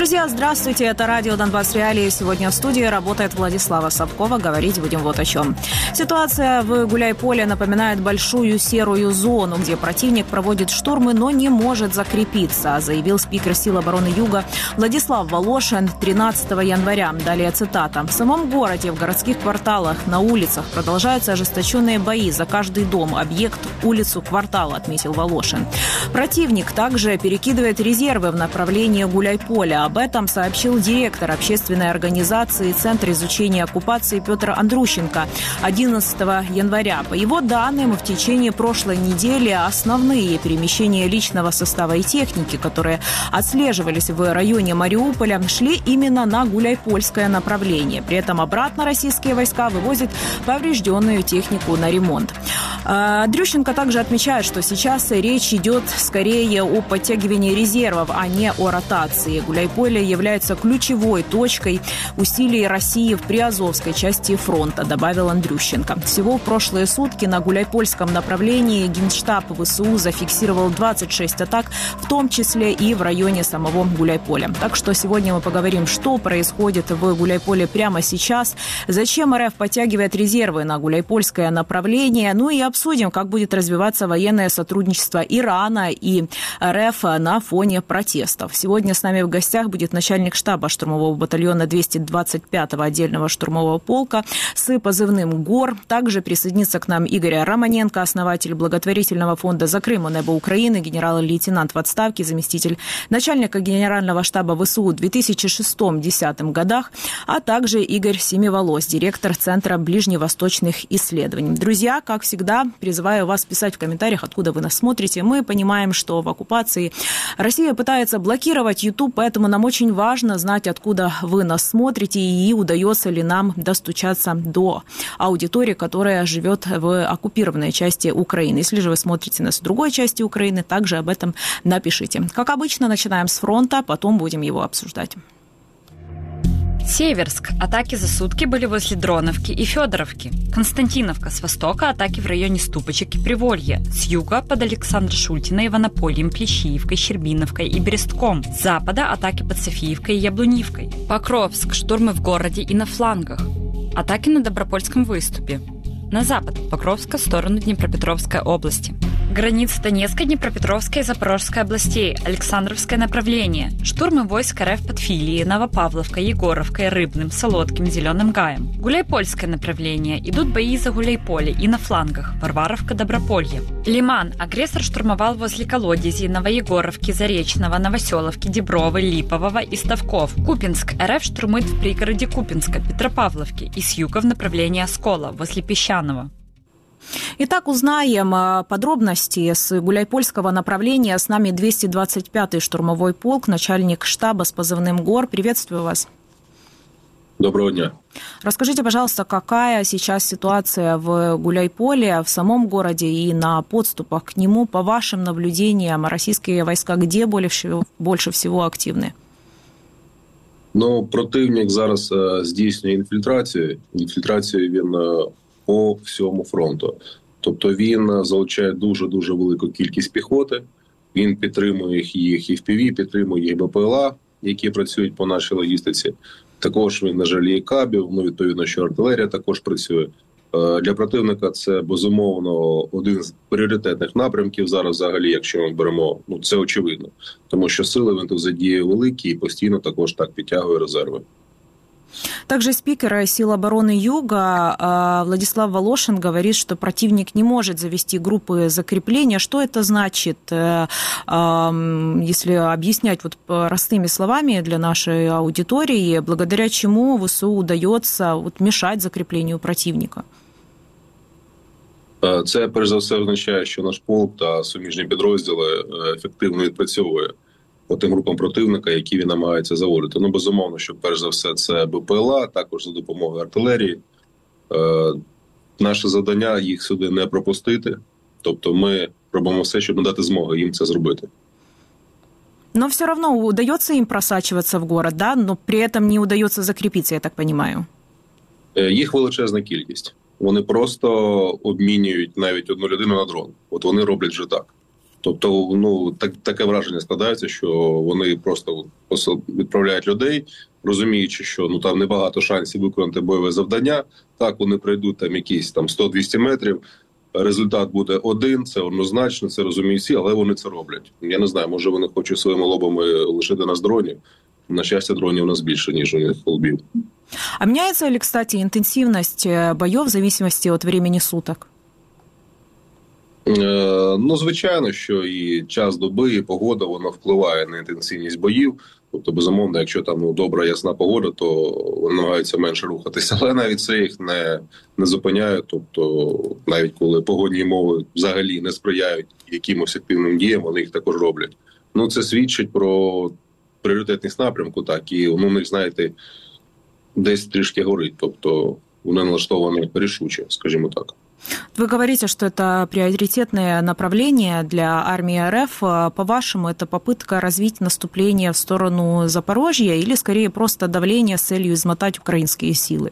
Друзья, здравствуйте, это радио «Донбасс Реалии». Сегодня в студии работает Владислава Савкова. Говорить будем вот о чем. Ситуация в Гуляйполе напоминает большую серую зону, где противник проводит штурмы, но не может закрепиться, заявил спикер сил обороны Юга Владислав Волошин 13 января. Далее цитата. В самом городе, в городских кварталах, на улицах продолжаются ожесточенные бои за каждый дом, объект, улицу, квартал, отметил Волошин. Противник также перекидывает резервы в направлении Гуляйполя. Об этом сообщил директор общественной организации «Центр изучения оккупации» Петр Андрущенко 11 января. По его данным, в течение прошлой недели основные перемещения личного состава и техники, которые отслеживались в районе Мариуполя, шли именно на Гуляйпольское направление. При этом обратно российские войска вывозят поврежденную технику на ремонт. Андрющенко также отмечает, что сейчас речь идет скорее о подтягивании резервов, а не о ротации. Гуляйполе является ключевой точкой усилий России в приазовской части фронта, добавил Андрющенко. Всего в прошлые сутки на Гуляйпольском направлении Генштаб ВСУ зафиксировал 26 атак, в том числе и в районе самого Гуляйполя. Так что сегодня мы поговорим, что происходит в Гуляйполе прямо сейчас, зачем РФ подтягивает резервы на Гуляйпольское направление, ну и обсудим, как будет развиваться военное сотрудничество Ирана и РФ на фоне протестов. Сегодня с нами в гостях будет начальник штаба штурмового батальона 225-го отдельного штурмового полка с позывным ГОР. Также присоединится к нам Игорь Романенко, основатель благотворительного фонда «За Крым и небо Украины», генерал-лейтенант в отставке, заместитель начальника генерального штаба ВСУ в 2006-2010 годах, а также Игорь Семиволос, директор Центра ближневосточных исследований. Друзья, как всегда, призываю вас писать в комментариях, откуда вы нас смотрите. Мы понимаем, что в оккупации Россия пытается блокировать YouTube, поэтому нам очень важно знать, откуда вы нас смотрите и удается ли нам достучаться до аудитории, которая живет в оккупированной части Украины. Если же вы смотрите нас в другой части Украины, также об этом напишите. Как обычно, начинаем с фронта, потом будем его обсуждать. Северск. Атаки за сутки были возле Дроновки и Федоровки. Константиновка. С востока атаки в районе Ступочек и Приволья. С юга под Александро-Шультино, Иванопольем, Плещеевкой, Щербиновкой и Берестком. С запада атаки под Софиевкой и Яблунивкой. Покровск. Штурмы в городе и на флангах. Атаки на Добропольском выступе. На запад Покровска в сторону Днепропетровской области. Граница Донецкой, Днепропетровской и Запорожской областей. Александровское направление. Штурмы войск РФ под Филией, Новопавловкой, Егоровкой, Рыбным, Солодким, Зеленым Гаем. Гуляйпольское направление. Идут бои за Гуляйполе и на флангах. Варваровка, Доброполье. Лиман. Агрессор штурмовал возле Колодези, Новоегоровки, Заречного, Новоселовки, Дебровы, Липового и Ставков. Купинск. РФ штурмует в пригороде Купинска, Петропавловки и с юга в направлении Оскола, возле Песчаного. Итак, узнаем подробности с Гуляйпольского направления. С нами 225-й штурмовой полк, начальник штаба с позывным ГОР. Приветствую вас. Доброго дня. Расскажите, пожалуйста, какая сейчас ситуация в Гуляйполе, в самом городе и на подступах к нему? По вашим наблюдениям, российские войска где больше всего активны? Противник зараз здійснює інфільтрацію. Інфільтрацію він по всьому фронту. Тобто він залучає дуже-дуже велику кількість піхоти, він підтримує їх і FPV, підтримує їх БПЛА, які працюють по нашій логістиці. Також він не жаліє кабів, відповідно, що артилерія також працює. Для противника це, безумовно, один з пріоритетних напрямків зараз взагалі, якщо ми беремо, це очевидно. Тому що сили він тут задіє великі і постійно також так підтягує резерви. Также спикер сил обороны Юга Владислав Волошин говорит, что противник не может завести группы закрепления. Что это значит, если объяснять простыми словами для нашей аудитории, благодаря чему ВСУ удается мешать закреплению противника? Це, перш за все, означає, що наш полк та суміжні підрозділи ефективно відпрацьовує по тим групам противника, які він намагається заводити. Безумовно, що перш за все це БПЛА, також за допомогою артилерії. Наше завдання їх сюди не пропустити. Тобто ми робимо все, щоб надати змогу їм це зробити. Но все равно удается им просачиваться в город, да? Но при этом не удается закрепиться, я так понимаю. Їх величезна кількість. Вони просто обмінюють навіть одну людину на дрон. Вони роблять вже так. Тобто, таке враження складається, що вони просто відправляють людей, розуміючи, що там небагато шансів виконати бойове завдання. Так, вони пройдуть там якісь 100-200 метрів, результат буде один, це однозначно, це розуміють всі, але вони це роблять. Я не знаю, може вони хочуть своїми лобами лишити нас дронів. На щастя, дронів у нас більше, ніж у них лбів. А меняется ли, кстати, интенсивность боев в зависимости от времени суток? Звичайно, що і час доби, і погода, воно впливає на інтенсивність боїв. Тобто, безумовно, якщо там добра, ясна погода, то вони намагаються менше рухатися. Але навіть це їх не зупиняє. Тобто, навіть коли погодні умови взагалі не сприяють якимось активним діям, вони їх також роблять. Це свідчить про пріоритетність напрямку, так, і у них, знаєте, десь трішки горить. Тобто, вони налаштовані рішуче, скажімо так. Вы говорите, что это приоритетное направление для армии РФ. По-вашему, это попытка развить наступление в сторону Запорожья или, скорее, просто давление с целью измотать украинские силы?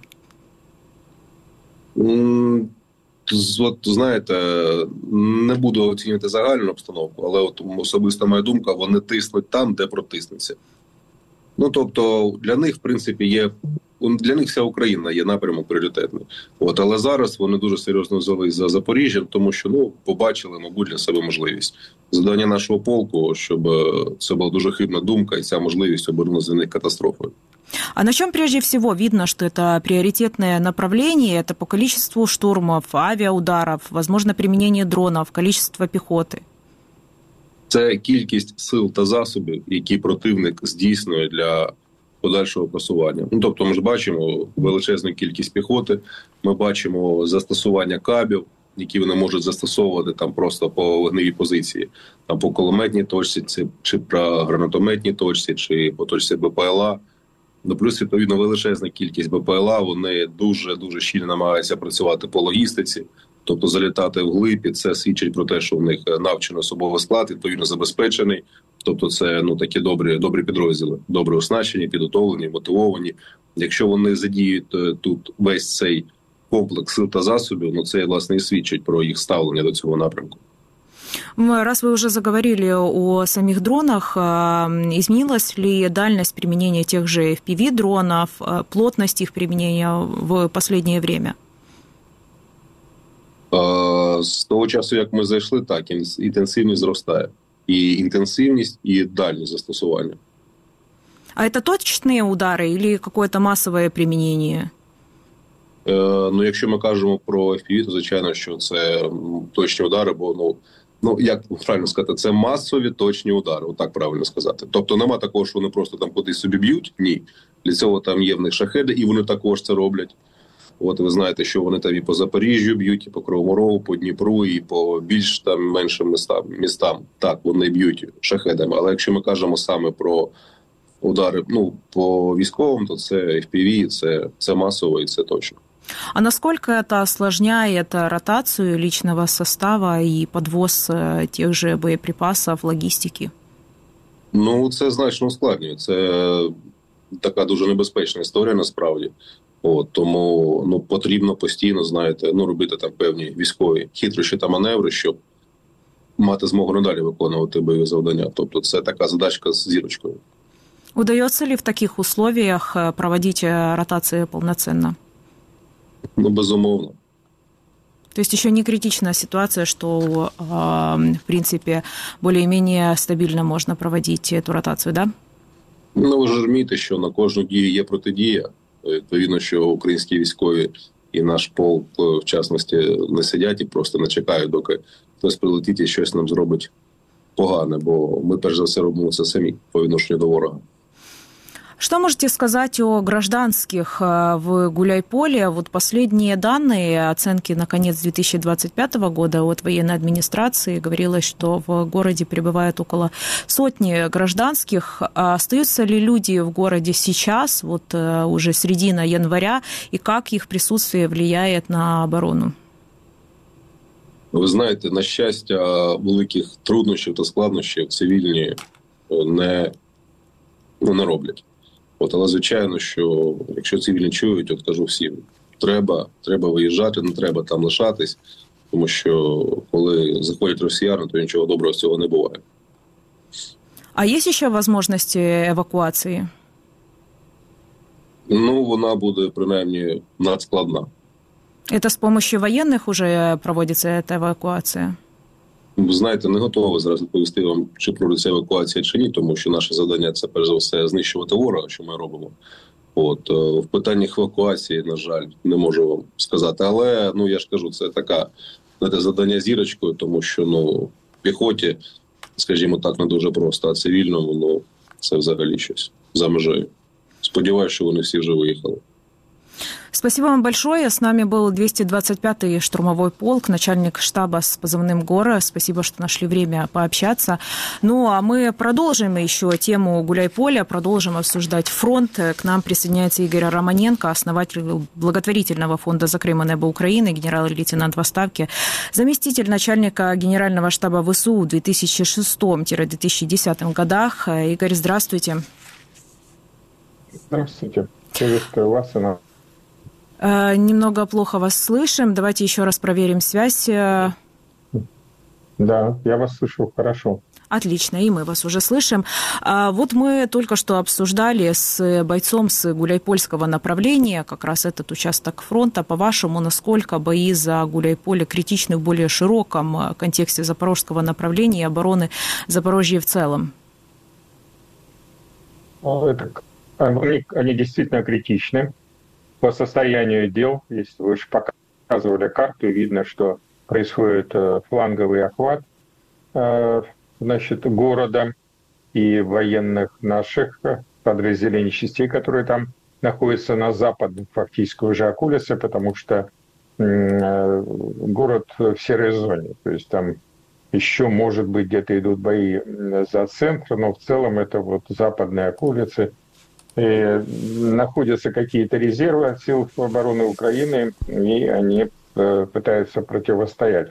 Знаєте, не буду оцінювати загальну обстановку, але особиста моя думка, вони тиснуть там, де протиснеться. Тобто, для них, в принципі, для них вся Україна є напрямок пріоритетний. Але зараз вони дуже серйозно взялись за Запоріжжя, тому що побачили, мабуть, для себе можливість. Завдання нашого полку, щоб це була дуже хибна думка, і ця можливість обернулася для них катастрофою. А на чем прежде всего видно, что это приоритетное направление? Это по количеству штурмов, авиаударов, возможно, применение дронов, количество пехоты? Це кількість сил та засобів, які противник здійснює для подальшого просування. Тобто ми ж бачимо величезну кількість піхоти, ми бачимо застосування кабів, які вони можуть застосовувати там просто по вогневій позиції, там по кулеметній точці, чи по гранатометній точці, чи по точці БПЛА. Плюс, відповідно, величезна кількість БПЛА, вони дуже щільно намагаються працювати по логістиці, тобто залітати вглиб, і це свідчить про те, що в них навчений особовий склад, відповідно забезпечений. Тобто це такі добрі підрозділи, добре оснащені, підготовлені, мотивовані. Якщо вони задіють тут весь цей комплекс сил та засобів, це, власне, і свідчить про їх ставлення до цього напрямку. Раз вы уже заговорили о самих дронах, изменилась ли дальность применения тех же FPV-дронов, плотность их применения в последнее время? З того часу, як ми зайшли, так, інтенсивність зростає. І інтенсивність, і дальність застосування. А это точные удары или какое-то массовое применение? Якщо ми кажемо про FPV, то, звичайно, що це точні удари, бо, як правильно сказати, це масові точні удари, отак правильно сказати. Тобто нема такого, що вони просто там кудись собі б'ють, ні. Для цього там є в них шахеди, і вони також це роблять. Ви знаєте, що вони там і по Запоріжжю б'ють, і по Кривому Рогу, по Дніпру, і по більш меншим містам. Так, вони б'ють шахедами. Але якщо ми кажемо саме про удари по військовим, то це FPV, це масово і це точно. А насколько это осложняет ротацию личного состава и подвоз тех же боеприпасов, логистики? Це значно ускладнює. Це така дуже небезпечна історія насправді. Тому потрібно постійно, знаєте, робити там певні військові хитрощі та маневри, щоб мати змогу надалі виконувати бойові завдання. Тобто це така задачка з зірочкою. Удается ли в таких условиях проводить ротации полноценно? Безумовно. То есть еще не критичная ситуация, что, в принципе, более-менее стабильно можно проводить эту ротацию, да? Ви ж розумієте, що на кожну дію є протидія. Відповідно, що українські військові і наш полк, в частності, не сидять і просто не чекають, доки хтось прилетить і щось нам зробить погане, бо ми, перш за все, робимо це самі по відношенню до ворога. Что можете сказать о гражданских в Гуляйполе? Последние данные, оценки на конец 2025 года от военной администрации, говорилось, что в городе пребывает около сотни гражданских. Остаются ли люди в городе сейчас, уже середина января, и как их присутствие влияет на оборону? Ви знаєте, на щастя, великих труднощів та складнощів цивільні не роблять. Але, звичайно, що якщо цивільні чують, кажу всім, треба виїжджати, не треба там лишатись. Тому що коли заходять росіяни, то нічого доброго з цього не буває. А есть еще возможности эвакуации? Ну, вона буде, принаймні, надскладна. Это с помощью военных уже проводится эта эвакуация? Ви знаєте, не готовий зараз відповісти вам, чи проводиться евакуація, чи ні, тому що наше завдання – це, перш за все, знищувати ворога, що ми робимо. В питаннях евакуації, на жаль, не можу вам сказати. Але, я ж кажу, це таке, знаєте, завдання зірочкою, тому що, піхоті, скажімо так, не дуже просто, а цивільному, це взагалі щось за межею. Сподіваюся, що вони всі вже виїхали. Спасибо вам большое. С нами был 225-й штурмовой полк, начальник штаба с позывным «Гора». Спасибо, что нашли время пообщаться. А мы продолжим еще тему Гуляйполя, продолжим обсуждать фронт. К нам присоединяется Игорь Романенко, основатель благотворительного фонда «За Крым и небо Украины», генерал-лейтенант в отставке, заместитель начальника генерального штаба ВСУ в 2006-2010 годах. Игорь, здравствуйте. Здравствуйте. Приветствую вас и нас. Немного плохо вас слышим. Давайте еще раз проверим связь. Да, я вас слышу хорошо. Отлично, и мы вас уже слышим. Вот мы только что обсуждали с бойцом с Гуляйпольского направления как раз этот участок фронта. По-вашему, насколько бои за Гуляйполе критичны в более широком контексте запорожского направления и обороны Запорожья в целом? Они действительно критичны. По состоянию дел, если вы же показывали карту, видно, что происходит фланговый охват города и военных наших подразделений частей, которые там находятся на западном фактически уже околице, потому что город в серой зоне. То есть там еще, может быть, где-то идут бои за центр, но в целом это западные околицы. И находятся какие-то резервы от сил обороны Украины, и они пытаются противостоять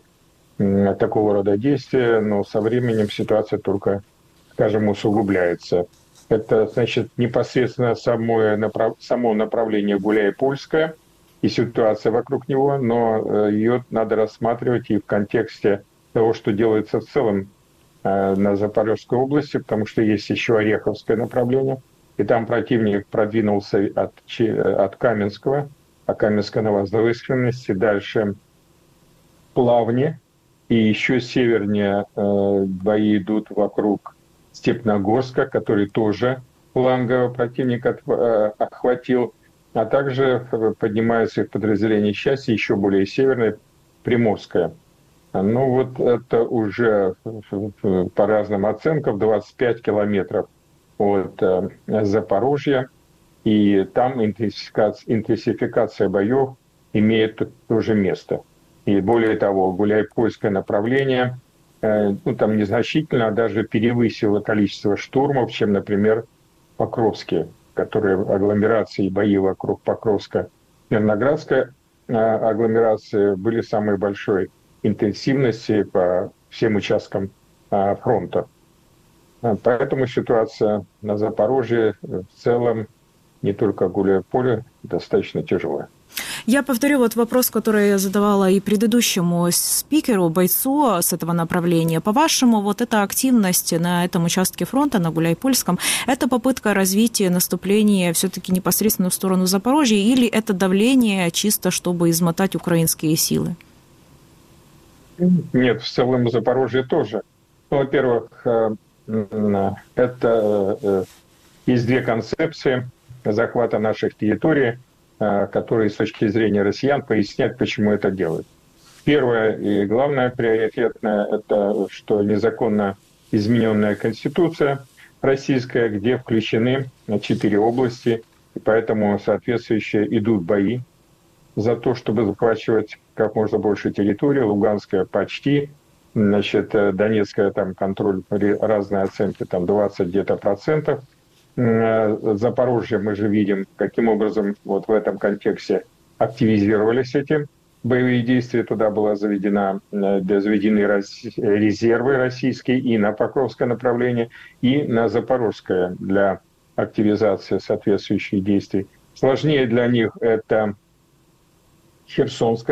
такого рода действия, но со временем ситуация только, скажем, усугубляется. Это, значит, непосредственно само направление Гуляйпольское и ситуация вокруг него, но ее надо рассматривать и в контексте того, что делается в целом на Запорожской области, потому что есть еще Ореховское направление, и там противник продвинулся от Каменского, а Каменская на возвышенности, дальше Плавни, и еще севернее бои идут вокруг Степногорска, который тоже флангово противник охватил, а также поднимаются их подразделения части, еще более северное, Приморское. Это уже по разным оценкам 25 километров от Запорожья, и там интенсификация боев имеет тоже место. И более того, Гуляйпольское направление, там незначительно даже перевысило количество штурмов, чем, например, Покровские, которые агломерации и бои вокруг Покровска, Мирноградской агломерации были самой большой интенсивности по всем участкам фронта. Поэтому ситуация на Запорожье в целом, не только Гуляйполе, достаточно тяжелая. Я повторю вопрос, который я задавала и предыдущему спикеру, бойцу с этого направления. По-вашему, эта активность на этом участке фронта, на Гуляйпольском, это попытка развития наступления все-таки непосредственно в сторону Запорожья, или это давление чисто, чтобы измотать украинские силы? Нет, в целом Запорожье тоже. Во-первых, это есть две концепции захвата наших территорий, которые с точки зрения россиян поясняют, почему это делают. Первое и главное приоритетное – это что незаконно измененная Конституция российская, где включены 4 области, и поэтому соответствующие идут бои за то, чтобы захвачивать как можно больше территории. Луганская почти, Донецкая там контроль, разные оценки, там 20 где-то процентов. Запорожье мы же видим, каким образом в этом контексте активизировались эти боевые действия. Туда были заведены резервы российские и на Покровское направление, и на Запорожское для активизации соответствующих действий. Сложнее для них это Херсонское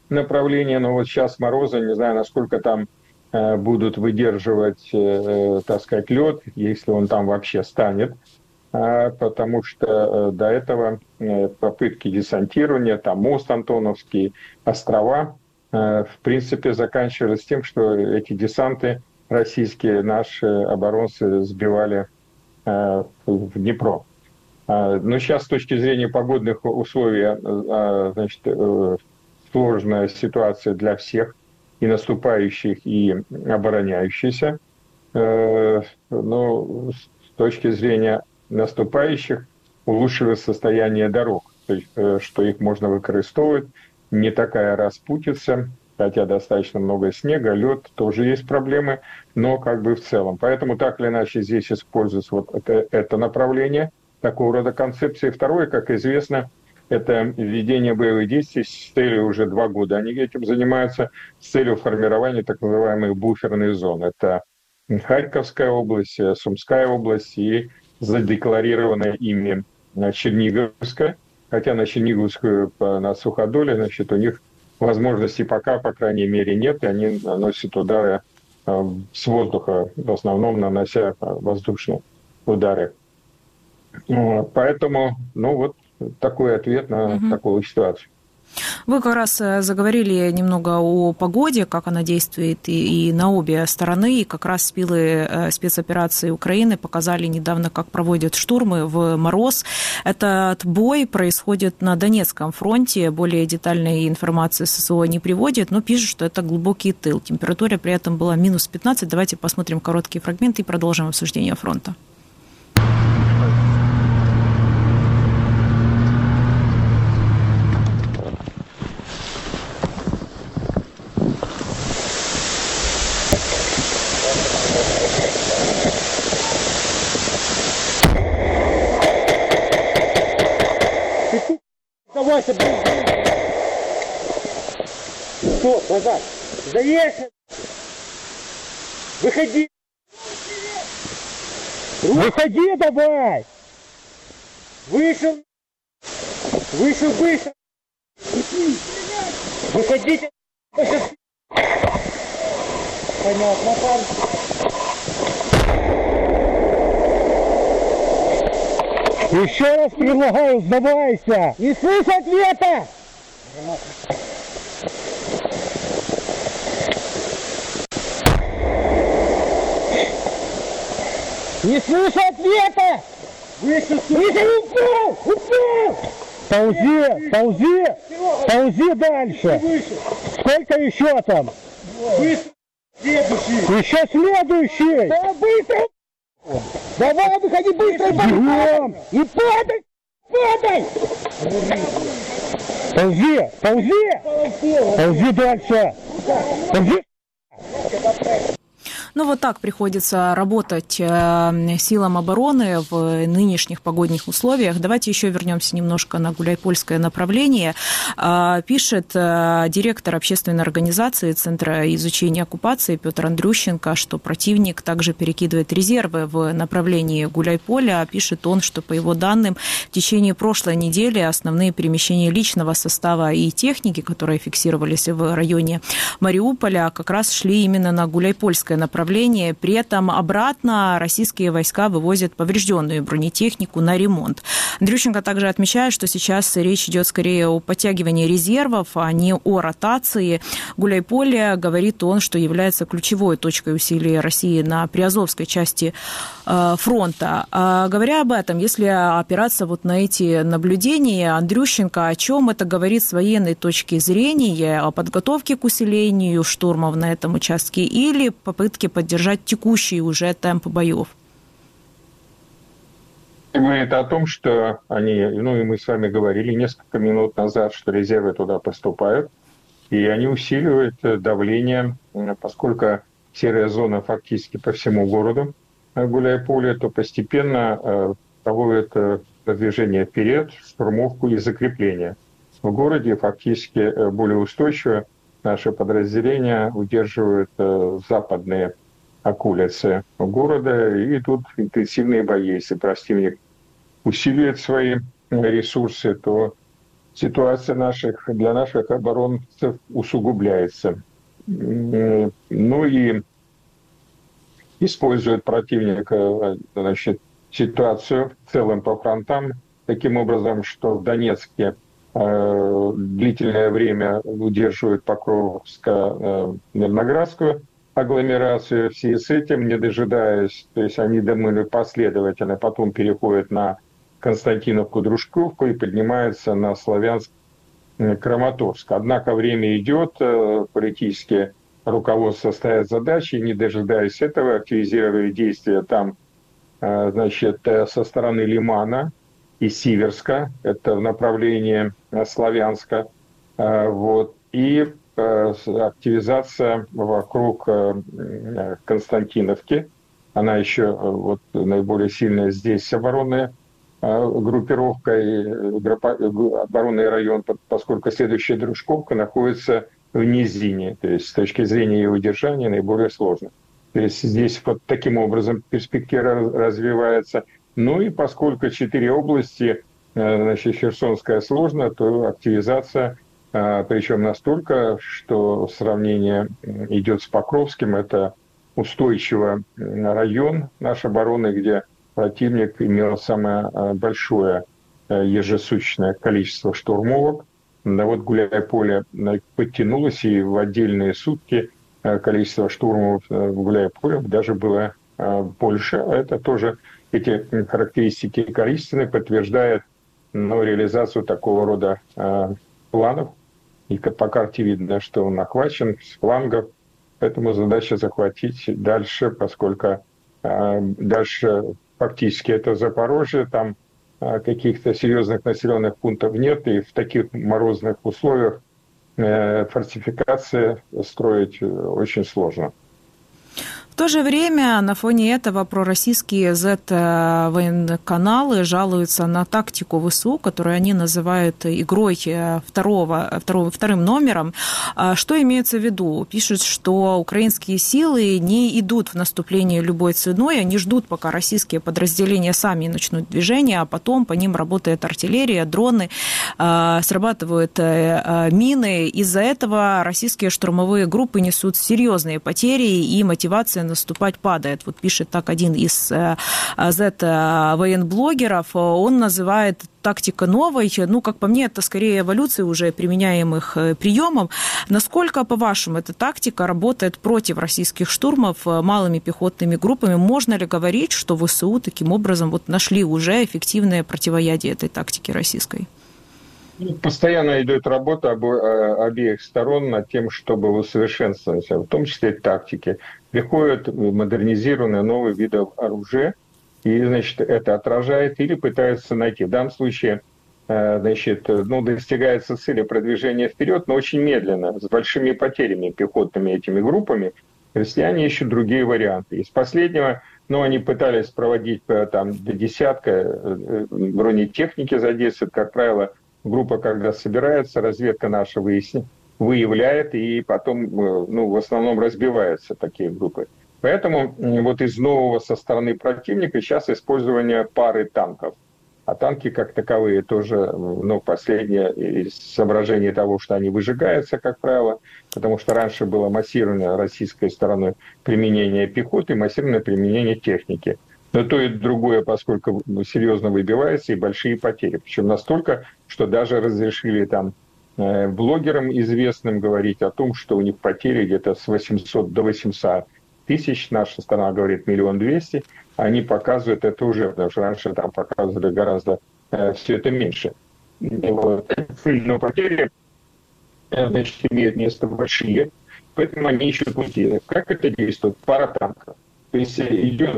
направление, но вот сейчас морозы, не знаю, насколько там будут выдерживать, так сказать, лед, если он там вообще станет, потому что до этого попытки десантирования, там мост Антоновский, острова, в принципе, заканчивались тем, что эти десанты российские, наши оборонцы сбивали в Днепро. Но сейчас с точки зрения погодных условий, значит, сложная ситуация для всех, и наступающих, и обороняющихся. Но с точки зрения наступающих улучшилось состояние дорог, то есть, что их можно выкористовывать, не такая распутица, хотя достаточно много снега, лед, тоже есть проблемы, но как бы в целом. Поэтому так или иначе здесь используется вот это направление, такого рода концепции. Второе, как известно, это введение боевых действий с целью уже 2 года. Они этим занимаются с целью формирования так называемых буферных зон. Это Харьковская область, Сумская область и задекларированная ими Черниговская. Хотя на Черниговскую, на Суходоле, значит, у них возможностей пока, по крайней мере, нет, и они наносят удары с воздуха, в основном нанося воздушные удары. Поэтому, ну вот, такой ответ на такую ситуацию. Вы как раз заговорили немного о погоде, как она действует и на обе стороны. И как раз спецоперации Украины показали недавно, как проводят штурмы в мороз. Этот бой происходит на Донецком фронте. Более детальной информации ССО не приводит, но пишут, что это глубокий тыл. Температура при этом была минус 15. Давайте посмотрим короткие фрагменты и продолжим обсуждение фронта. Давайте, стоп, назад. Заехали. Выходи. Выходи давай. Вышел. Вышел быстро. Выходите. Понятно, парень. Еще раз предлагаю, сдавайся! Не слышу ответа! Не слышу ответа! Выше, упал! Упал! Ползи, ползи! Ползи дальше! Сколько еще там? Выше! Следующий! Еще следующий! Да, быстро! Давай, выходи быстро! Бегом! И падай! Падай! Ползи! Ползи! Ползи дальше! Ползи! Ну, вот так приходится работать силам обороны в нынешних погодных условиях. Давайте еще вернемся немножко на гуляйпольское направление. Пишет директор общественной организации Центра изучения оккупации Петр Андрющенко, что противник также перекидывает резервы в направлении Гуляйполя. Пишет он, что, по его данным, в течение прошлой недели основные перемещения личного состава и техники, которые фиксировались в районе Мариуполя, как раз шли именно на гуляйпольское направление. При этом обратно российские войска вывозят поврежденную бронетехнику на ремонт. Андрющенко также отмечает, что сейчас речь идет скорее о подтягивании резервов, а не о ротации. Гуляйполе, говорит он, что является ключевой точкой усилий России на приазовской части фронта. Говоря об этом, если опираться вот на эти наблюдения, Андрющенко, о чем это говорит с военной точки зрения, о подготовке к усилению штурмов на этом участке или попытке поддержать текущий уже темп боев? Говорит о том, что они, ну и мы с вами говорили несколько минут назад, что резервы туда поступают, и они усиливают давление, поскольку серая зона фактически по всему городу Гуляйполя, то постепенно проводят движение вперед, штурмовку и закрепление. В городе фактически более устойчиво наши подразделения удерживают западные околицы города, и идут интенсивные бои. Если противник усиливает свои ресурсы, то ситуация для наших оборонцев усугубляется. Ну и использует противник, значит, ситуацию в целом по фронтам таким образом, что в Донецке длительное время удерживают Покровско-Мирноградскую агломерацию. В связи с этим, не дожидаясь, то есть они думали последовательно, потом переходят на Константиновку, Дружковку и поднимаются на Славянск-Краматорск. Однако время идет, политические руководство ставит задачи, не дожидаясь этого, активизировали действия там, значит, со стороны Лимана и Сиверска, это в направлении Славянска, вот, и активизация вокруг Константиновки, она еще вот наиболее сильная здесь оборонная группировка и оборонный район, поскольку следующая Дружковка находится в низине, то есть с точки зрения ее удержания наиболее сложно. То есть здесь вот таким образом перспектива развивается. Ну и поскольку 4 области, значит, Херсонская сложно, то активизация, причем настолько, что сравнение идет с Покровским, это устойчивый район нашей обороны, где противник имел самое большое ежесуточное количество штурмовок. Да вот Гуляйполе подтянулось, и в отдельные сутки количество штурмов в Гуляйполе даже было больше. Это тоже эти характеристики количественные подтверждают реализацию такого рода планов. И по карте видно, что он охвачен с флангов. Поэтому задача захватить дальше, поскольку дальше фактически это Запорожье, там каких-то серьезных населенных пунктов нет, и в таких морозных условиях фортификации строить очень сложно. В то же время на фоне этого пророссийские Z-военканалы жалуются на тактику ВСУ, которую они называют игрой вторым номером. Что имеется в виду? Пишут, что украинские силы не идут в наступление любой ценой, они ждут, пока российские подразделения сами начнут движение, а потом по ним работает артиллерия, дроны, срабатывают мины. Из-за этого российские штурмовые группы несут серьезные потери, и мотивация наступать падает. Вот пишет так один из Z-военблогеров. Он называет тактика новой. Ну, как по мне, это скорее эволюция уже применяемых приемов. Насколько, по-вашему, эта тактика работает против российских штурмов малыми пехотными группами? Можно ли говорить, что ВСУ таким образом вот нашли уже эффективное противоядие этой тактике российской? Постоянно идет работа обеих сторон над тем, чтобы усовершенствовать, в том числе тактики. Приходят модернизированные новые виды оружия, и, значит, это отражает или пытаются найти. В данном случае, значит, достигается цели продвижения вперед, но очень медленно, с большими потерями пехотными этими группами. Россияне ищут другие варианты. Из последнего, они пытались проводить там до десятка бронетехники задействуют, как правило, группа, когда собирается, разведка наша выявляет, и потом, в основном разбиваются такие группы. Поэтому вот из нового со стороны противника сейчас использование пары танков. А танки как таковые тоже, последнее из соображений того, что они выжигаются, как правило, потому что раньше было массированное российской стороной применение пехоты, массированное применение техники. Но то и другое, поскольку серьезно выбивается, и большие потери. Причем настолько, что даже разрешили там блогерам известным говорить о том, что у них потери где-то с 800 до 800 тысяч. Наша страна говорит 1 200 000. Они показывают это уже, потому что раньше там показывали гораздо все это меньше. Вот. Но потери, значит, имеют место большие, поэтому они ищут пути. Как это действует? Пара танков. То есть идет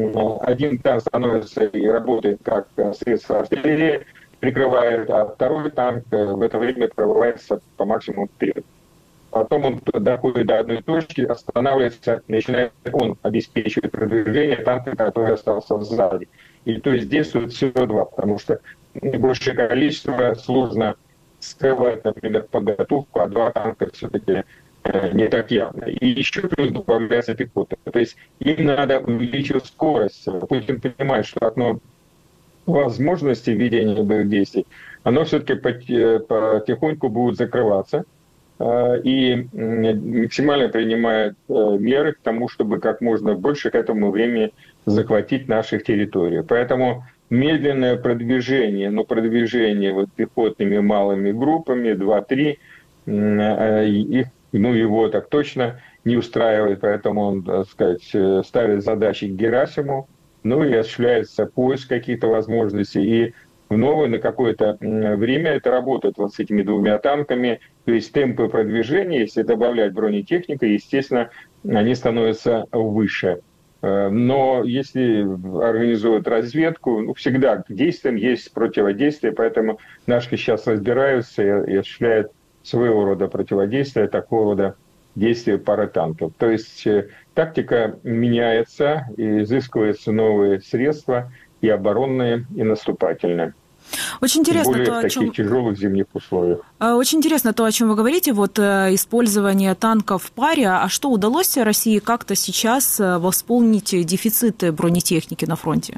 один танк становится и работает как средство артиллерии, прикрывает, а второй танк в это время прорывается по максимуму вперед. Потом он доходит до одной точки, останавливается, начинает он обеспечивать продвижение танка, который остался сзади. И то есть действует всего два, потому что большее количество сложно скрывать, например, подготовку, а 2 танка все-таки не так явно. И еще плюс добавляется пехота. То есть им надо увеличивать скорость. Путин понимает, что одно возможности ведения боевых действий, оно все-таки потихоньку будет закрываться и максимально принимает меры к тому, чтобы как можно больше к этому времени захватить наших территорий. Поэтому медленное продвижение, но продвижение вот пехотными малыми группами, 2-3, их, его так точно не устраивает, поэтому он, так сказать, ставит задачи к Герасиму, и осуществляется поиск каких-то возможностей, и вновь на какое-то время это работает вот с этими 2 танками, то есть темпы продвижения, если добавлять бронетехнику, естественно, они становятся выше. Но если организуют разведку, всегда к действиям есть противодействие, поэтому наши сейчас разбираются и осуществляют своего рода противодействие, такого рода действия пары танков. То есть тактика меняется, и изыскиваются новые средства, и оборонные, и наступательные. Очень интересно, более в таких тяжелых зимних условиях. Очень интересно то, о чем вы говорите, вот использование танков в паре. А что удалось России как-то сейчас восполнить дефицит бронетехники на фронте?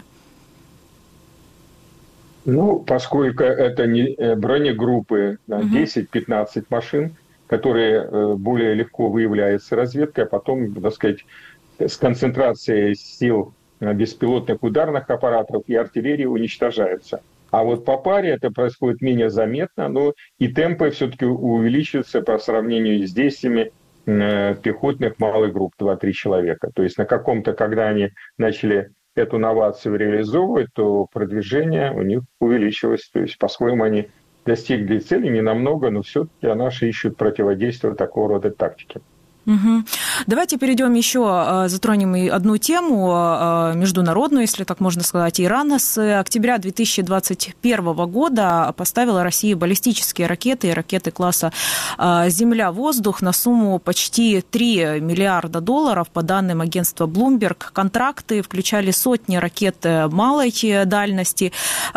Поскольку это не бронегруппы, 10-15 машин, которые более легко выявляются разведкой, а потом, так сказать, с концентрацией сил беспилотных ударных аппаратов и артиллерии уничтожаются. А вот по паре это происходит менее заметно, но и темпы все-таки увеличиваются по сравнению с действиями пехотных малых групп 2-3 человека. То есть на каком-то, когда они начали эту новацию реализовывать, то продвижение у них увеличилось. То есть по-своему они достигли цели не намного, но все-таки наши ищут противодействие такого рода тактики. Угу. Давайте перейдем еще, затронем и одну тему международную, если так можно сказать. Иран с октября 2021 года поставила России баллистические ракеты и ракеты класса «Земля-воздух» на сумму почти $3 миллиарда по данным агентства Bloomberg. Контракты включали сотни ракет малой дальности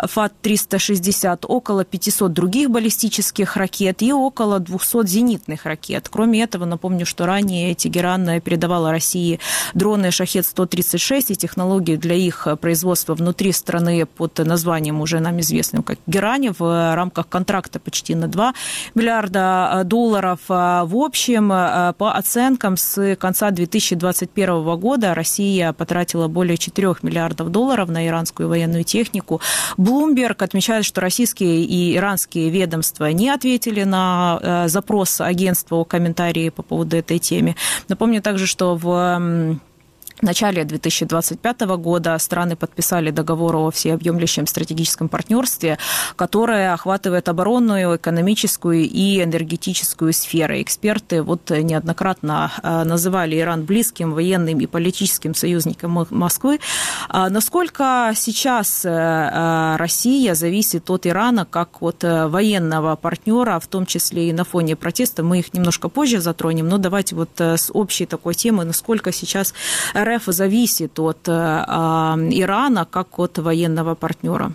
ФАТ-360, около 500 других баллистических ракет и около 200 зенитных ракет. Кроме этого, напомню, что ранее Тегеран передавала России дроны «Шахед-136» и технологии для их производства внутри страны под названием, уже нам известным как «Герань», в рамках контракта почти на $2 миллиарда. В общем, по оценкам, с конца 2021 года Россия потратила более $4 миллиардов на иранскую военную технику. Bloomberg отмечает, что российские и иранские ведомства не ответили на запрос агентства о комментарии по поводу этой теме. Напомню также, что в начале 2025 года страны подписали договор о всеобъемлющем стратегическом партнерстве, которое охватывает оборонную, экономическую и энергетическую сферы. Эксперты неоднократно называли Иран близким военным и политическим союзником Москвы. Насколько сейчас Россия зависит от Ирана как от военного партнера, в том числе и на фоне протеста? Мы их немножко позже затронем, но давайте с общей такой темы, насколько сейчас РФ зависит от Ирана как от военного партнера.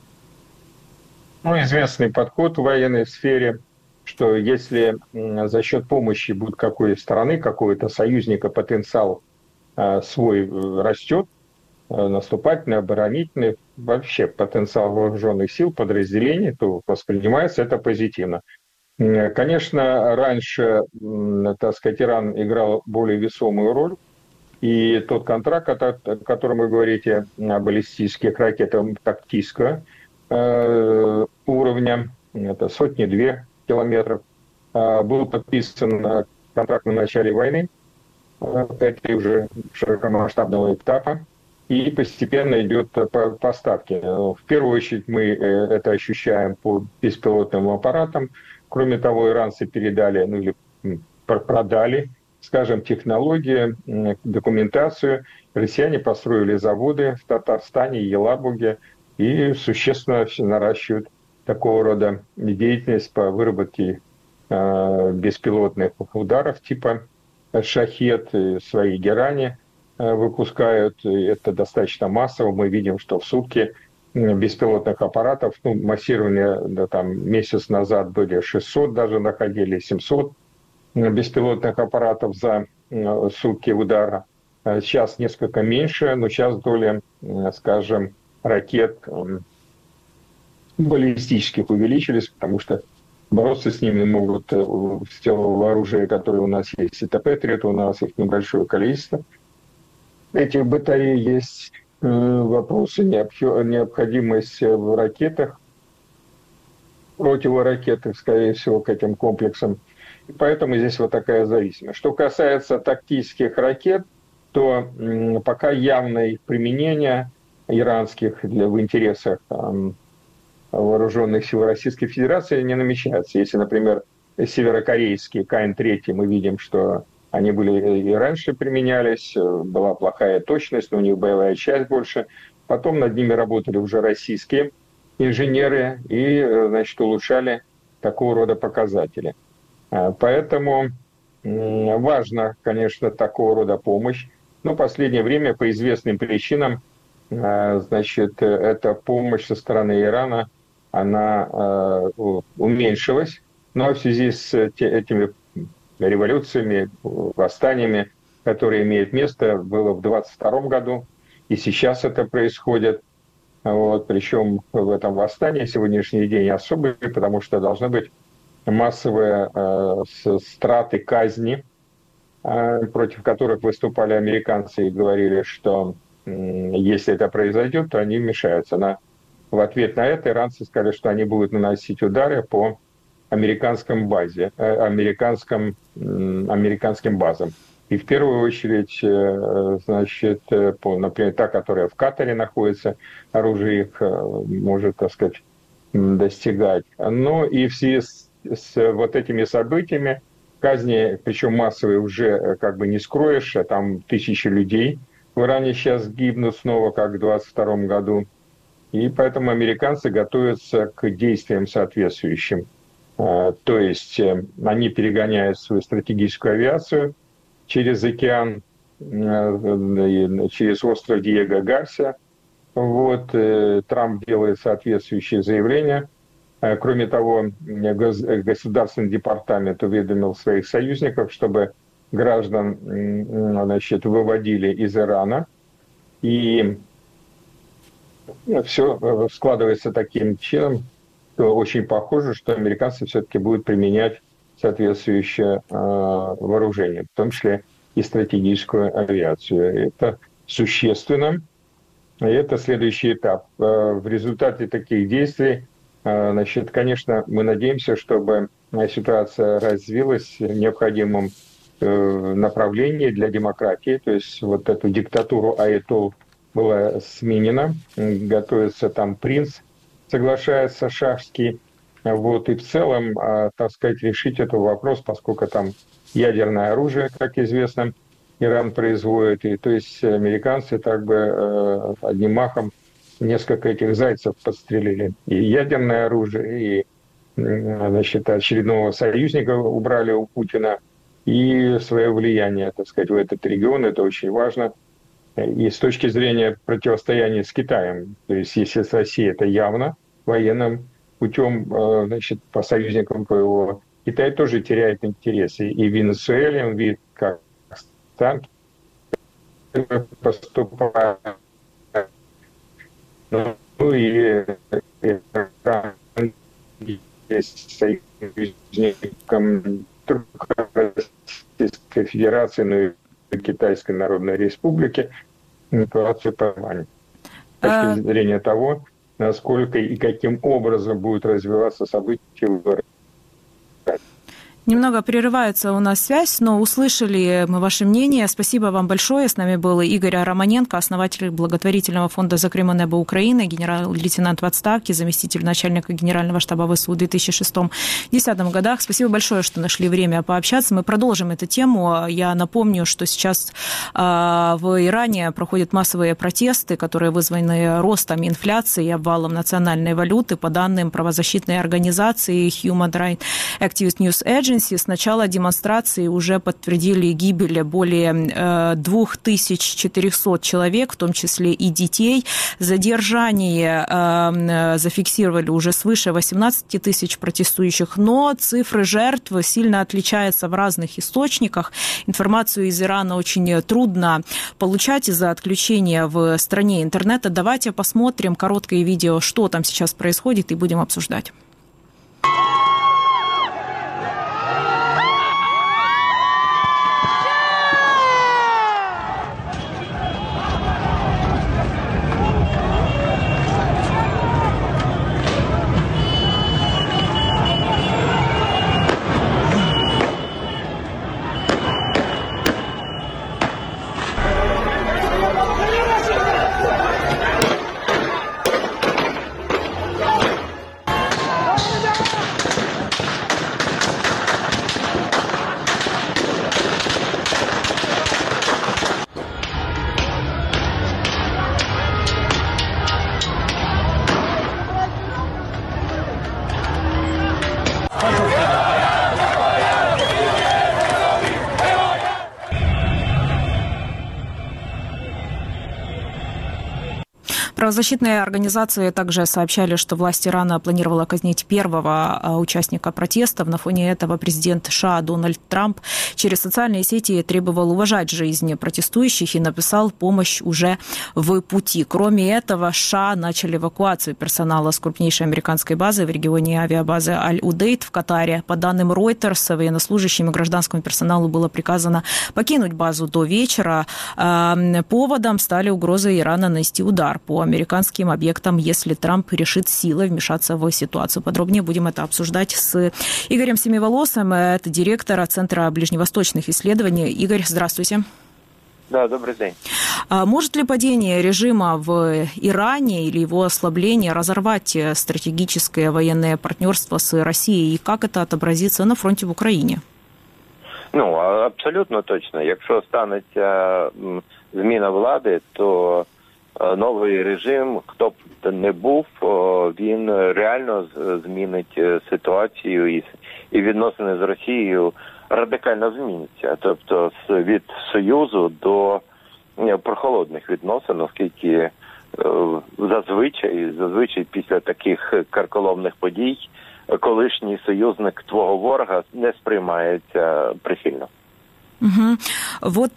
Известный подход в военной сфере, что если за счет помощи будет какой-то страны, какого-то союзника потенциал свой растет, наступательный, оборонительный, вообще потенциал вооруженных сил, подразделений, то воспринимается это позитивно. Конечно, раньше, так сказать, Иран играл более весомую роль. И тот контракт, о котором вы говорите, баллистических ракетах тактического уровня, это 100-2 километров, был подписан контракт на начале войны, это уже широкомасштабного этапа, и постепенно идет поставки. В первую очередь мы это ощущаем по беспилотным аппаратам. Кроме того, иранцы передали, или продали, скажем, технологии, документацию. Россияне построили заводы в Татарстане, Елабуге и существенно наращивают такого рода деятельность по выработке беспилотных ударов типа «Шахед», свои «Герани» выпускают. Это достаточно массово. Мы видим, что в сутки беспилотных аппаратов, массирование месяц назад были 600, даже находили 700 беспилотных аппаратов за сутки удара. Сейчас несколько меньше, но сейчас доля, скажем, ракет баллистических увеличились, потому что бороться с ними могут в силу оружия, которое у нас есть. Это Патриот, у нас их небольшое количество. Этих батарей есть вопросы, необходимость в ракетах, противоракетных, скорее всего, к этим комплексам. И поэтому здесь вот такая зависимость. Что касается тактических ракет, то пока явное их применение иранских в интересах вооруженных сил Российской Федерации не намечается. Если, например, северокорейские КН-3, мы видим, что они были и раньше применялись, была плохая точность, но у них боевая часть больше. Потом над ними работали уже российские инженеры и, значит, улучшали такого рода показатели. Поэтому важна, конечно, такого рода помощь. Но в последнее время по известным причинам, значит, эта помощь со стороны Ирана, она уменьшилась. Но в связи с этими революциями, восстаниями, которые имеют место, было в 1922 году, и сейчас это происходит. Вот, причем в этом восстании сегодняшний день особый, потому что должны быть массовые страты, казни, против которых выступали американцы и говорили, что если это произойдет, то они вмешаются. В ответ на это иранцы сказали, что они будут наносить удары по американским базам. И в первую очередь, значит, например, та, которая в Катаре находится, оружие их может, так сказать, достигать. Но и в связи с вот этими событиями, казни, причем массовые, уже как бы не скроешь, а там тысячи людей в Иране сейчас гибнут снова, как в 1922 году. И поэтому американцы готовятся к действиям соответствующим. То есть они перегоняют свою стратегическую авиацию через океан, через остров Диего Гарсия. Вот, Трамп делает соответствующие заявления. Кроме того, Государственный департамент уведомил своих союзников, чтобы граждан, значит, выводили из Ирана. И все складывается таким чином, что очень похоже, что американцы все-таки будут применять соответствующее вооружение, в том числе и стратегическую авиацию. Это существенно. И это следующий этап. В результате таких действий, значит, конечно, мы надеемся, чтобы ситуация развилась в необходимом направлении для демократии, то есть вот эту диктатуру аятолл была сменена, готовится там принц, соглашается шахский, вот, и в целом, так сказать, решить этот вопрос, поскольку там ядерное оружие, как известно, Иран производит, и то есть американцы так бы одним махом несколько этих зайцев подстрелили. И ядерное оружие, и, значит, очередного союзника убрали у Путина, и свое влияние, так сказать, в этот регион, это очень важно. И с точки зрения противостояния с Китаем, то есть если с Россией это явно военным путем, значит, по союзникам ПВО, Китай тоже теряет интересы. И в Венесуэле он видит, как танки поступают. Ну и Иран есть союзником Российской Федерации, ну и Китайской Народной Республики, ситуацию понимания. С точки зрения того, насколько и каким образом будут развиваться события в Иране. Немного прерывается у нас связь, но услышали мы ваше мнение. Спасибо вам большое. С нами был Игорь Романенко, основатель благотворительного фонда «За Крым и небо Украины», генерал-лейтенант в отставке, заместитель начальника Генерального штаба ВСУ в 2006-2010 годах. Спасибо большое, что нашли время пообщаться. Мы продолжим эту тему. Я напомню, что сейчас в Иране проходят массовые протесты, которые вызваны ростом инфляции и обвалом национальной валюты. По данным правозащитной организации Human Rights Activist News Agency, Agency с начала демонстрации уже подтвердили гибель более 2400 человек, в том числе и детей. Задержание зафиксировали уже свыше 18 тысяч протестующих, но цифры жертв сильно отличаются в разных источниках. Информацию из Ирана очень трудно получать из-за отключения в стране интернета. Давайте посмотрим короткое видео, что там сейчас происходит, и будем обсуждать. Правозащитные организации также сообщали, что власть Ирана планировала казнить первого участника протестов. На фоне этого президент США Дональд Трамп через социальные сети требовал уважать жизнь протестующих и написал: «Помощь уже в пути». Кроме этого, США начали эвакуацию персонала с крупнейшей американской базы в регионе авиабазы Аль-Удейд в Катаре. По данным Reuters, военнослужащим и гражданскому персоналу было приказано покинуть базу до вечера. Поводом стали угрозы Ирана нанести удар по американским объектам, если Трамп решит силой вмешаться в ситуацию. Подробнее будем это обсуждать с Игорем Семиволосым, это директор Центра ближневосточных исследований. Игорь, здравствуйте. Да, добрый день. Может ли падение режима в Иране или его ослабление разорвать стратегическое военное партнерство с Россией, и как это отобразится на фронте в Україні? Ну, абсолютно точно. Якщо станеться зміна влади, то новий режим, хто б не був, він реально змінить ситуацію і відносини з Росією радикально зміняться. Тобто від союзу до прохолодних відносин, оскільки зазвичай після таких карколомних подій колишній союзник твого ворога не сприймається прихильно. Угу. Вот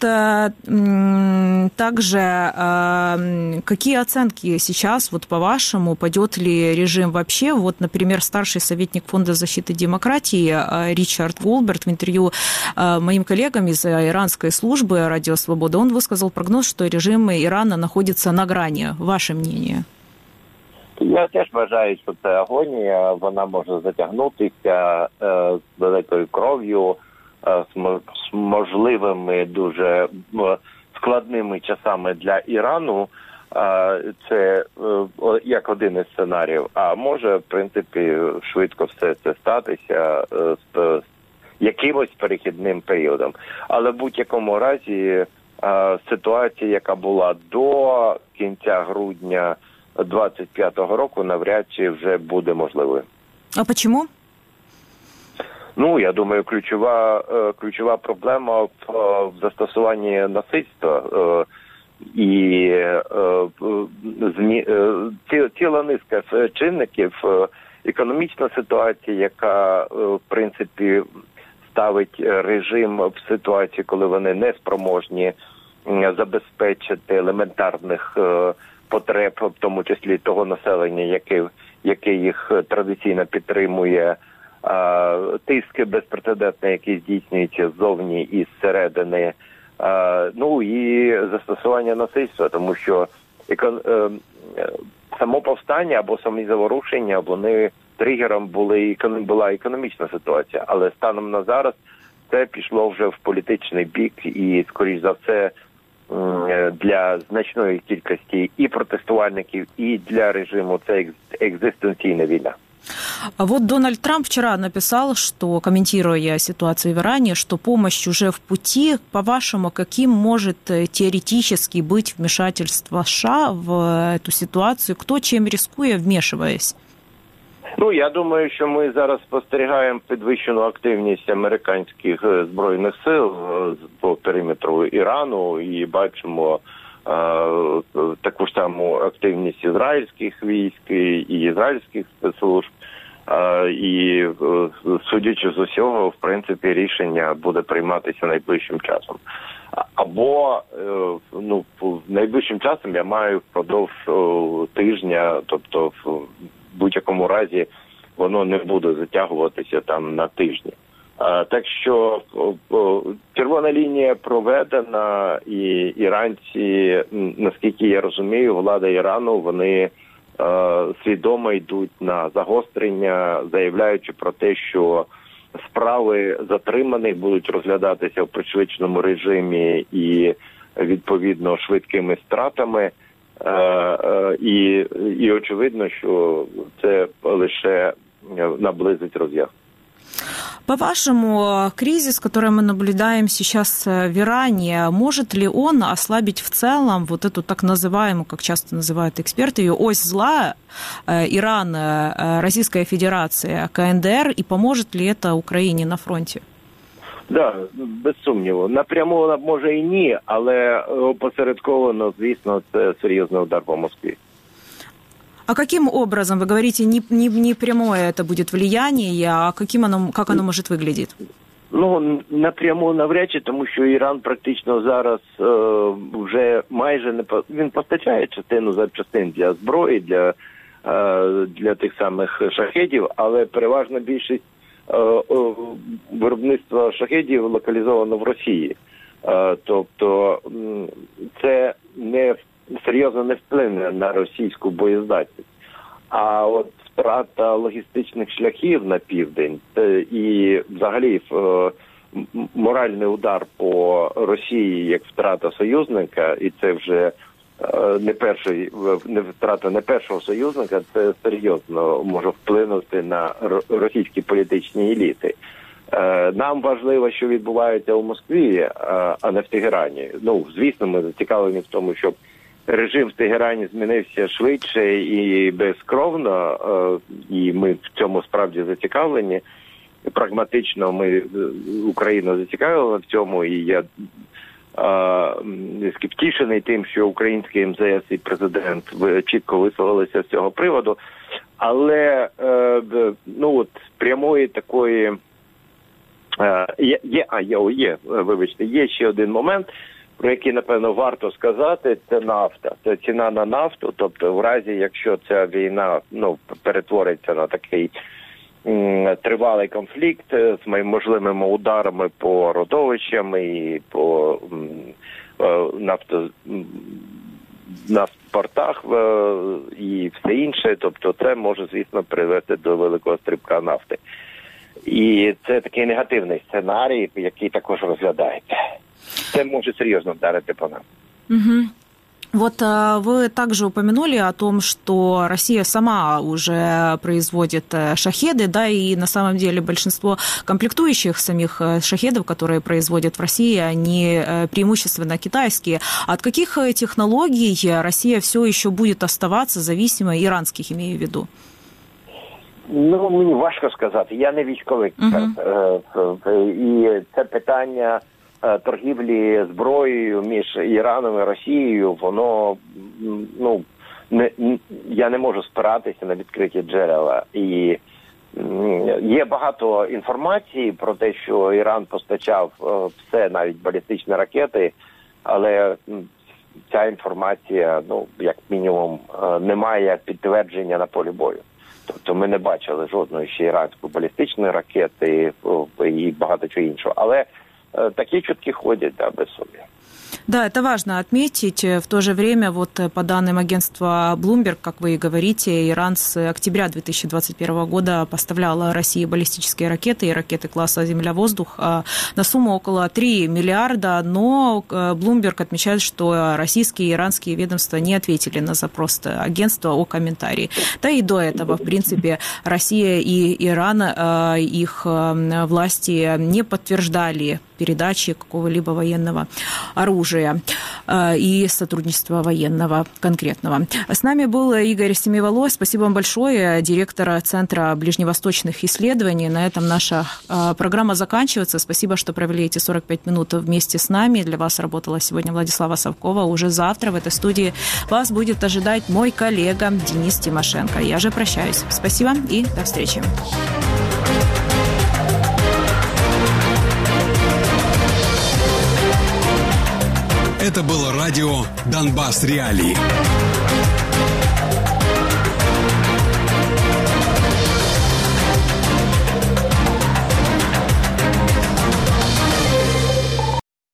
также какие оценки сейчас, вот по-вашему, падет ли режим вообще? Вот, например, старший советник Фонда защиты демократии Ричард Голберт в интервью моим коллегам из иранской службы «Радио Свобода», он высказал прогноз, что режим Ирана находится на грани. Ваше мнение? Я теж вважаю, що це агонія, вона може затягнутися з великою кров'ю, з можливими дуже складними часами для Ірану. Це як один із сценаріїв. А може, в принципі, швидко все це статися з якимось перехідним періодом. Але в будь-якому разі ситуація, яка була до кінця грудня 25-го року, навряд чи вже буде можливою. А чому? Ну, я думаю, ключова проблема в застосуванні насильства і ціла низка чинників, економічна ситуація, яка, в принципі, ставить режим в ситуацію, коли вони не спроможні забезпечити елементарних потреб, в тому числі того населення, яке їх традиційно підтримує, тиск безпрецедентний, який здійснюється ззовні і зсередини, ну і застосування насильства, тому що само повстання або самі заворушення, вони тригером була економічна ситуація, але станом на зараз це пішло вже в політичний бік і, скоріш за все, для значної кількості і протестувальників, і для режиму це екзистенційна війна. А вот Дональд Трамп вчера написал, что, комментируя ситуацию в Иране, что помощь уже в пути. По-вашему, каким может теоретически быть вмешательство США в эту ситуацию? Кто чем рискуя, вмешиваясь? Ну, я думаю, що ми зараз спостерігаємо підвищену активність американських збройних сил по периметру Ірану і бачимо таку ж саму активність ізраїльських військ і ізраїльських спецслужб. І, судячи з усього, в принципі, рішення буде прийматися найближчим часом. Або, найближчим часом я маю впродовж тижня, тобто в будь-якому разі воно не буде затягуватися там на тижні. Так що червона лінія проведена, і іранці, наскільки я розумію, влада Ірану, вони свідомо йдуть на загострення, заявляючи про те, що справи затриманих будуть розглядатися в пришвидшеному режимі і, відповідно, швидкими стратами. І очевидно, що це лише наблизить розв'язку. По-вашему, кризис, который мы наблюдаем сейчас в Иране, может ли он ослабить в целом вот эту так называемую, как часто называют эксперты, ее ось зла Иран, Российская Федерация, КНДР, и поможет ли это Украине на фронте? Да, без сумніву. Напряму може і ні, але опосередковано, звісно, це серйозний удар по Москві. А каким образом, вы говорите, не прямое это будет влияние, а как оно может выглядеть? Ну, напряму навряд чи, тому що Іран практично зараз вже майже не він постачає частину запчастин для зброї, для тих самих шахедів, але переважна більшість виробництва шахедів локалізовано в Росії. Тобто це серйозно не вплине на російську боєздатність. А от втрата логістичних шляхів на південь і взагалі моральний удар по Росії як втрата союзника, і це вже не втрата не першого союзника, це серйозно може вплинути на російські політичні еліти. Нам важливо, що відбувається у Москві, а не в Тегерані. Ну, звісно, ми зацікавлені в тому, щоб режим в Тегерані змінився швидше і безкровно, і ми в цьому справді зацікавлені. Прагматично Україна зацікавлена в цьому, і я скептичний тим, що український МЗС і президент чітко висловилися з цього приводу. Але прямої такої є ще один момент, про який, напевно, варто сказати, це нафта. Це ціна на нафту, тобто в разі, якщо ця війна перетвориться на такий тривалий конфлікт з можливими ударами по родовищам і по нафтопортах і все інше, тобто це може, звісно, привести до великого стрибка нафти. І це такий негативний сценарій, який також розглядається. Это может серьезно ударить по нам. Угу. Вот вы также упомянули о том, что Россия сама уже производит шахеды, да, и на самом деле большинство комплектующих самих шахедов, которые производят в России, они преимущественно китайские. От каких технологий Россия все еще будет оставаться зависимой, иранских имею в виду? Ну, мені важко сказати. Я не військовий експерт. І це питання торгівлі зброєю між Іраном і Росією, воно, я не можу спиратися на відкриті джерела. І є багато інформації про те, що Іран постачав все, навіть балістичні ракети, але ця інформація, як мінімум, не має підтвердження на полі бою. Тобто ми не бачили жодної ще іранської балістичної ракети і багато чого іншого. Але такие чутки ходят, да, без сомнения. Да, это важно отметить. В то же время, вот по данным агентства Bloomberg, как вы и говорите, Иран с октября 2021 года поставлял России баллистические ракеты и ракеты класса «Земля-воздух» на сумму около 3 миллиарда, но Bloomberg отмечает, что российские и иранские ведомства не ответили на запрос агентства о комментарии. Да и до этого, в принципе, Россия и Иран, их власти не подтверждали передачи какого-либо военного оружия и сотрудничества военного конкретного. С нами был Игорь Семиволой. Спасибо вам большое, директор Центра ближневосточных исследований. На этом наша программа заканчивается. Спасибо, что провели эти 45 минут вместе с нами. Для вас работала сегодня Владислава Совкова. Уже завтра в этой студии вас будет ожидать мой коллега Денис Тимошенко. Я же прощаюсь. Спасибо и до встречи. Это было радио «Донбасс Реалии».